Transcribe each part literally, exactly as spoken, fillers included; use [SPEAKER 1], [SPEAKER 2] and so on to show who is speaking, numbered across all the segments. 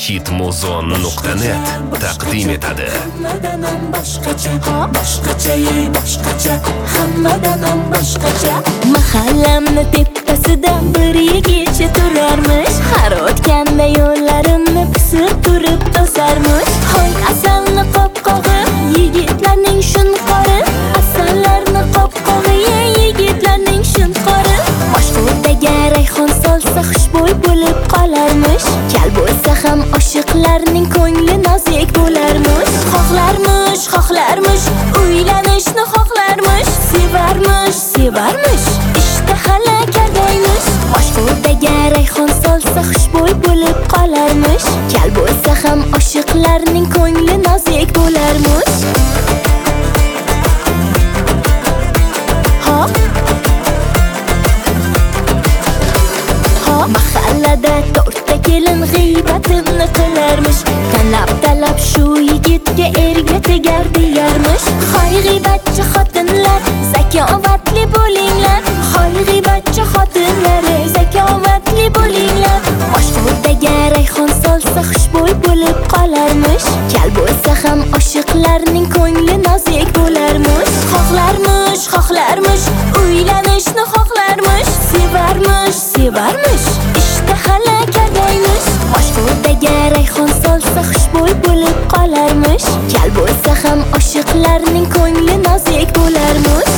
[SPEAKER 1] hitmuzon nuqta net taqdim etadi.
[SPEAKER 2] Hammadan ham boshqacha, boshqacha, boshqacha, hammadan ham boshqacha. Mahallamni tepasida bir yigitcha turarmish, har o'tganda yo'llarimni pisib turib to'sarmish. Hoy asalni qopqog'i, yigitlarning shunqori, asallarni qopqog'i, yigitlarning shunqori. Mashhurdaga rayhon solsa xushbo'y bo'lib qolarmish. Kal bo'lsa ham oshiqlarning ko'ngli nozik bo'larmish. Xohlarmish, xohlarmish, uylanishni xohlarmish. Sevarmish, sevarmish, ishtahala kadaymish. Mashhurdaga rayhon solsa xushbo'y bo'lib qolarmish. Kal bo'lsa ham oshiqlarning ko'ngli nozik bo'larmish. Mahallada to'rtta kelin g'iybatimni qilarmish. Tanlab talab shu yigitga erga tegar deyarmish. Hoy g'iybatchi xotinlar, zakovatli bo'linglar. Hoy g'iybatchi xotinlar, zakovatli bo'linglar. Mashhurdaga rayhon solsa xushbo'y bo'lib qolarmish. Kal bo'lsa ham oshiqlarning ko'ngli nozik bo'larmish. Xohlarmish, xohlarmish, uylanishni xohlarmish. Sevarmish, sevarmish, ishtahala kadaymish. Mashhurdaga rayhon solsa xushbo'y bo'lib qolarmish. Kal bo'lsa ham oshiqlarning ko'ngli nozik bo'larmish.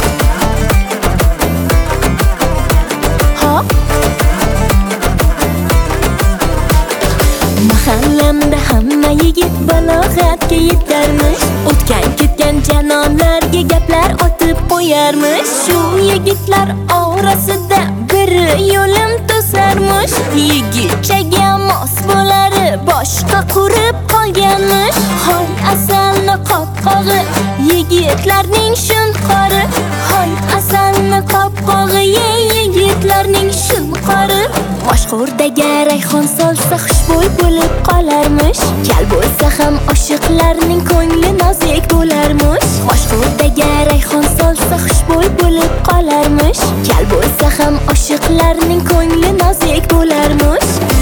[SPEAKER 2] Mahallamda hamma yigit balog'atga yetarmish. O'tgan ketgan janonlarga gaplar otib qo'yarmish. Shu yigitlar orasida biri yo'lim to'sarmish. Yigitchaga mos bo'lari boshqa qurib qolganmish. Hoy asalni qopqog'i, yigitlarning shunqori. Hoy asalni qopqog'i, yigitlarning shunqori. Mashhurdaga rayhon solsa xushbo'y bo'lib qolarmish. Kal bo'lsa ham oshiqlarning ko'ngli nozik bo'larmish. Mashhurdaga rayhon solsa xushbo'y bo'lib qolarmish. Kal bo'lsa ham oshiqlarning ko'ngli nozik bo'larmish.